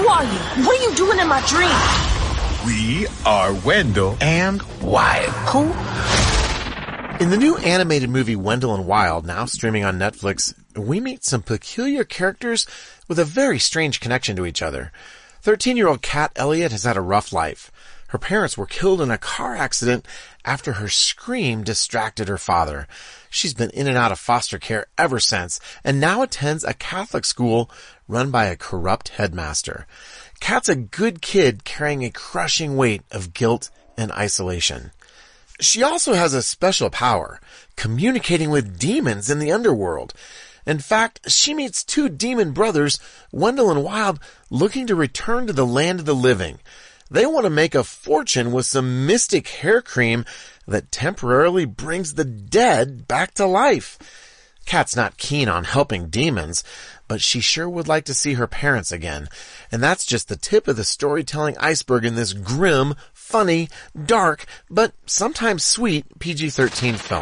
are you? What are you doing in my dream? We are Wendell and Wild. Who? In the new animated movie Wendell and Wild, now streaming on Netflix, we meet some peculiar characters with a very strange connection to each other. 13-year-old Kat Elliott has had a rough life. Her parents were killed in a car accident after her scream distracted her father. She's been in and out of foster care ever since, and now attends a Catholic school run by a corrupt headmaster. Kat's a good kid carrying a crushing weight of guilt and isolation. She also has a special power, communicating with demons in the underworld. In fact, she meets two demon brothers, Wendell and Wild, looking to return to the land of the living. They want to make a fortune with some mystic hair cream that temporarily brings the dead back to life. Kat's not keen on helping demons, but she sure would like to see her parents again. And that's just the tip of the storytelling iceberg in this grim, funny, dark, but sometimes sweet PG-13 film.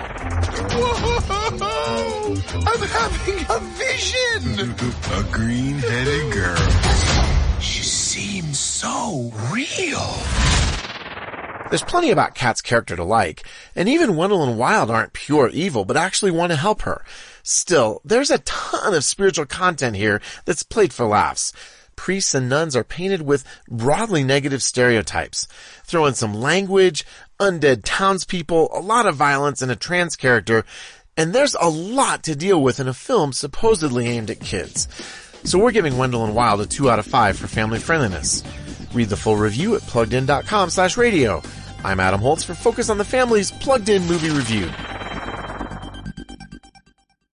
Whoa! I'm having a vision! A green-headed girl. She seems so real. There's plenty about Kat's character to like, and even Wendell and Wild aren't pure evil, but actually want to help her. Still, there's a ton of spiritual content here that's played for laughs. Priests and nuns are painted with broadly negative stereotypes. Throw in some language, undead townspeople, a lot of violence, and a trans character, and there's a lot to deal with in a film supposedly aimed at kids. So we're giving Wendell and Wild a 2 out of 5 for family friendliness. Read the full review at pluggedin.com/radio. I'm Adam Holtz for Focus on the Family's Plugged In Movie Review.